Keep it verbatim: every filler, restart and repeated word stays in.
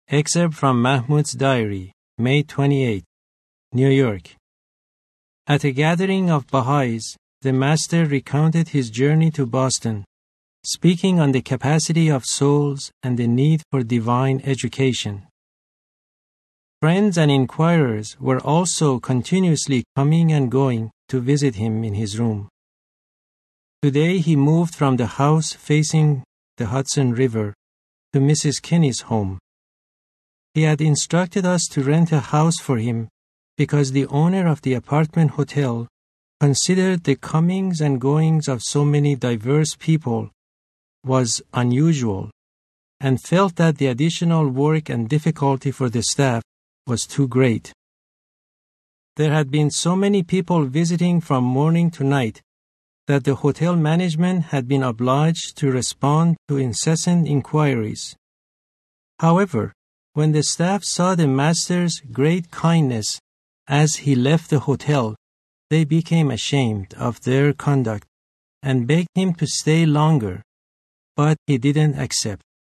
Excerpt from Mahmoud's diary, May twenty-eighth, New York. At a gathering of Baha'is, the Master recounted his journey to Boston, speaking on the capacity of souls and the need for divine education. Friends and inquirers were also continuously coming and going to visit him in his room. Today he moved from the house facing the Hudson River to Missus Kinney's home. He had instructed us to rent a house for him because the owner of the apartment hotel considered the comings and goings of so many diverse people was unusual and felt that the additional work and difficulty for the staff was too great. There had been so many people visiting from morning to night that the hotel management had been obliged to respond to incessant inquiries. However, when the staff saw the Master's great kindness as he left the hotel, they became ashamed of their conduct and begged him to stay longer, but he didn't accept.